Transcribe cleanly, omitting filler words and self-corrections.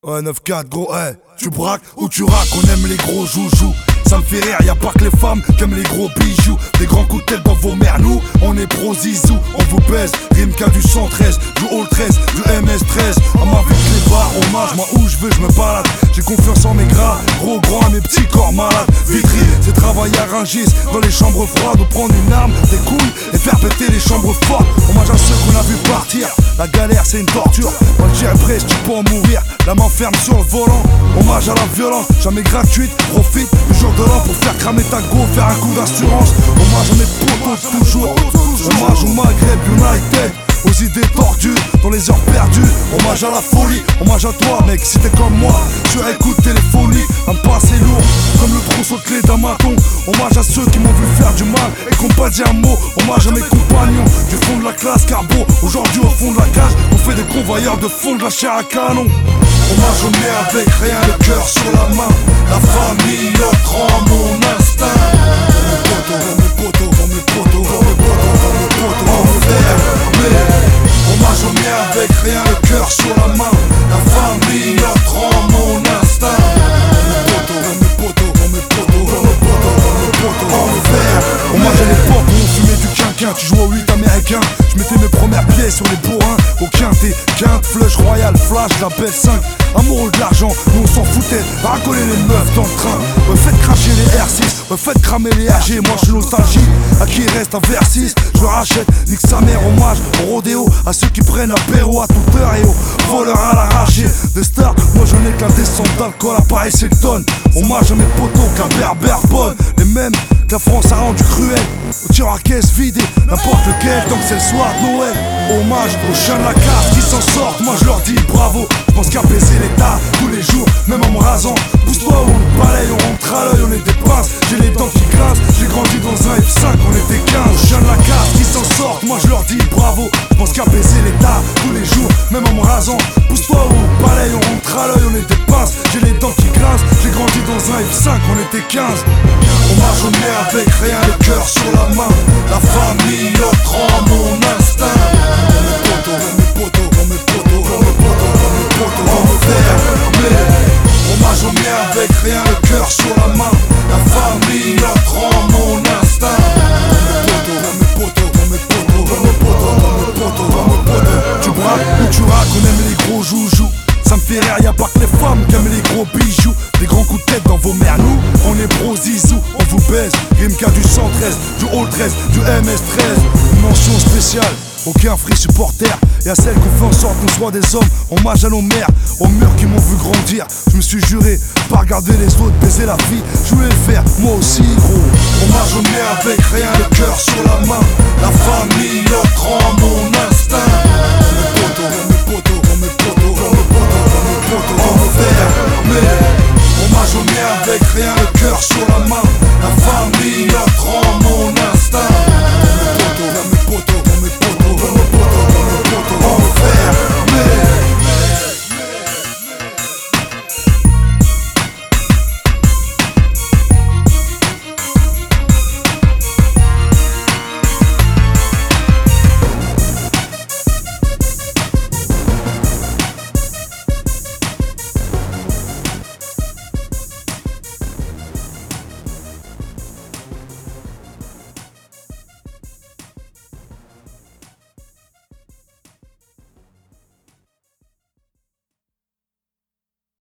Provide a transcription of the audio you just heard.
Ouais, 9-4, gros, hey, tu braques ou tu raques, on aime les gros joujoux. Ça me fait rire, y'a pas que les femmes qui aiment les gros bijoux. Des grands coups de tête dans vos mères, nous, on est pro zizou. On vous baise, Rimka du 113, du Hall 13, du MS13. À ma vie les bars, hommage, moi où je veux, je me balade. J'ai confiance en mes gras, gros grands, mes petits corps malades. Vitry, c'est travailler à Rungis, dans les chambres froides, ou prendre une arme, des couilles et faire péter les chambres fortes. Hommage à ceux qu'on a vu partir, la galère c'est une torture. Moi je dirais presque, tu peux en mourir, la main ferme sur le volant. Hommage à la violence, jamais gratuite, profite du jour de l'an pour faire cramer ta go, faire un coup d'assurance. Hommage à mes potos toujours, hommage au Maghreb United, aux idées tordues, dans les heures perdues. Hommage à la folie, hommage à toi mec, si t'es comme moi, tu écoutes téléphonie. Un passé lourd, comme le trousseau de clés d'un maton. Hommage à ceux qui m'ont vu faire du mal et qui n'ont pas dit un mot. Hommage à mes compagnons du fond de la classe carbo. Aujourd'hui au fond de la cage, on fait des convoyeurs de fond de la chair à canon. Hommage au nez avec rien, le cœur sur la main. La famille, notre rang, mon instinct. Mes potos, mes potos, mes potos, hommage au nez avec rien, le cœur sur la main. La famille, notre rang, mon instinct. Mes potos, mes potos, hommage à l'époque où on fumait du quinquin. Tu jouais au 8 américain, je mettais mes premières pièces sur les bourrins. Au quintet, quinte, flush royal, flash, la belle 5. Amoureux de l'argent, nous on s'en foutait, racoler les meufs dans le train. Ouais, faites cracher les R6, ouais, faites cramer les AG. Moi je suis nostalgie, à qui il reste un vers 6, je rachète, nique sa mère. Hommage au rodéo, à ceux qui prennent apéro à toute heure et aux voleurs à l'arraché. Des stars, moi j'en ai qu'un descente d'alcool à Paris Hilton. Hommage à mes potos qu'un berbère bonne, les mêmes que la France a rendu cruel. Au tir à caisse vidé, n'importe lequel, tant que c'est le soir de Noël. Hommage aux chiens de la casse qui s'en sortent, moi je leur dis bravo. Je pense qu'à baiser l'état tous les jours, même en me rasant. Pousse-toi où on balaye, on rentre à l'œil, on est des pinces. J'ai les dents qui grincent, j'ai grandi dans un F5, on était 15. Aux chiens de la casse qui s'en sortent, moi je leur dis bravo. Je pense qu'à baiser l'état tous les jours, même en me rasant. Pousse-toi où on balaye, on rentre à l'œil, on est des pinces. J'ai les dents qui grincent, j'ai grandi dans un F5, on était 15. Hommage au nez avec rien, le cœur sur la main. La famille, notre rang, mon instinct. Mes potos, mes potos, mes potos, mes potos, hommage au nez avec rien, le cœur sur la main. La famille, notre rang, mon instinct. Mes potos, mes potos, mes potos, mes potos, mes potos. Tu braques ou tu raques, on aime les gros joujoux. Ça me fait rire, y'a pas que les femmes qui aiment les gros bijoux. Des grands coups de tête dans vos mères, nous, on est pro zizou. On vous baise, Rimka du 113, du Hall 13, du MS13. Une mention spéciale, aucun free supporter. Et à celles qu'on fait en sorte qu'on soit des hommes. Hommage à nos mères, aux murs qui m'ont vu grandir. Je me suis juré, pas regarder les autres, baiser la vie. Je voulais le faire, moi aussi gros. Hommage au nez avec rien, le cœur sur la main. La famille, notre rang, mon instinct.